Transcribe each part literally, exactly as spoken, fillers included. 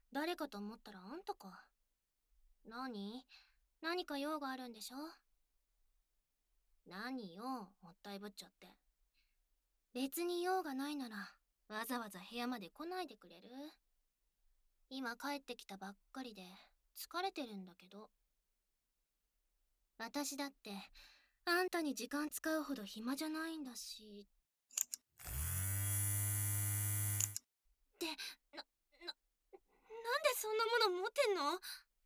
誰かと思ったらあんたか。何何か用があるんでしょ？何よ、もったいぶっちゃって。別に用がないなら、わざわざ部屋まで来ないでくれる？今帰ってきたばっかりで、疲れてるんだけど。私だって、あんたに時間使うほど暇じゃないんだし。って、な、な、なんでそんなもの持ってんの？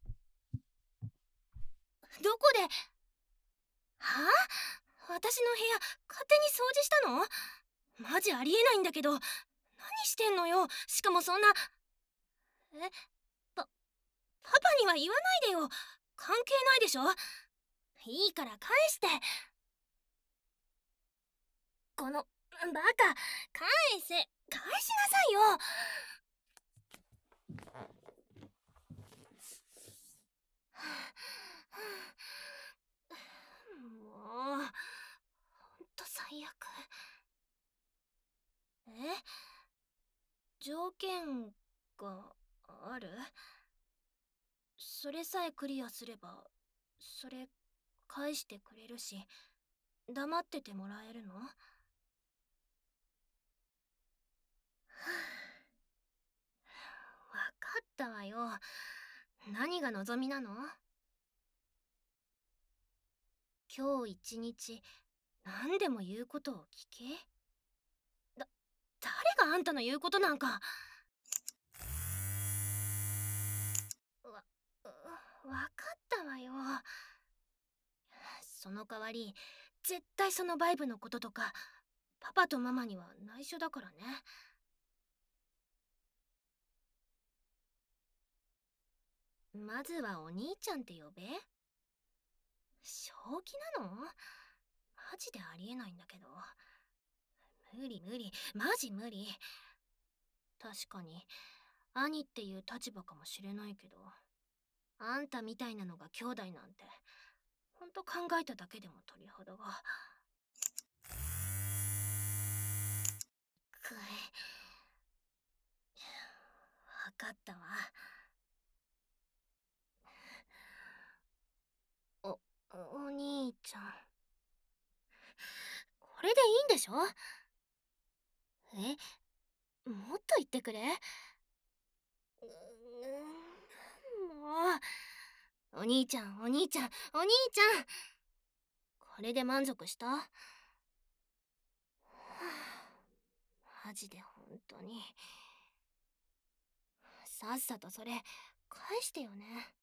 どこで？はあ？私の部屋、勝手に掃除したの？マジありえないんだけど。何してんのよ。しかもそんな。え、パ、パパには言わないでよ。関係ないでしょ。いいから返して。この、バカ。返せ。返しなさいよ。もう、ほんと最悪。え？条件がある？それさえクリアすれば、それ返してくれるし、黙っててもらえるの？わかったわよ。何が望みなの？今日一日、何でも言うことを聞け？だ、誰があんたの言うことなんか。わ、わかったわよ。その代わり、絶対そのバイブのこととか、パパとママには内緒だからね。まずはお兄ちゃんって呼べ。正気なの？マジでありえないんだけど。無理無理、マジ無理。確かに、兄っていう立場かもしれないけど、あんたみたいなのが兄弟なんて、ほんと考えただけでも鳥肌が。くい。わかったわ。お、お兄ちゃん。これでいいんでしょ？え、もっと言ってくれ。うーん、もう。お兄ちゃん、お兄ちゃん、お兄ちゃん。これで満足した？はあ、マジで本当に。さっさとそれ返してよね。